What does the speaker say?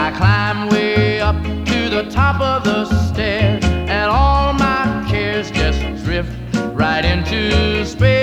I climb way up to the top of the stairs, and all my cares just drift right into space.